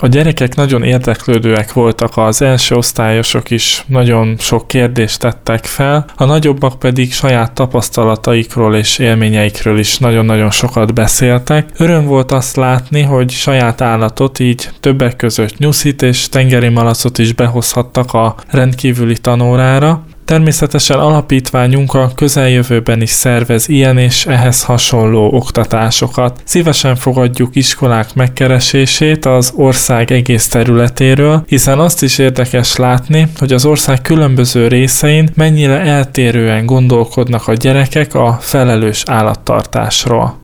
A gyerekek nagyon érdeklődőek voltak, az első osztályosok is nagyon sok kérdést tettek fel, a nagyobbak pedig saját tapasztalataikról és élményeikről is nagyon-nagyon sokat beszéltek. Öröm volt azt látni, hogy saját állatot, így többek között nyuszit és tengeri malacot is behozhattak a rendkívüli tanórára. Természetesen alapítványunk a közeljövőben is szervez ilyen és ehhez hasonló oktatásokat. Szívesen fogadjuk iskolák megkeresését az ország egész területéről, hiszen azt is érdekes látni, hogy az ország különböző részein mennyire eltérően gondolkodnak a gyerekek a felelős állattartásról.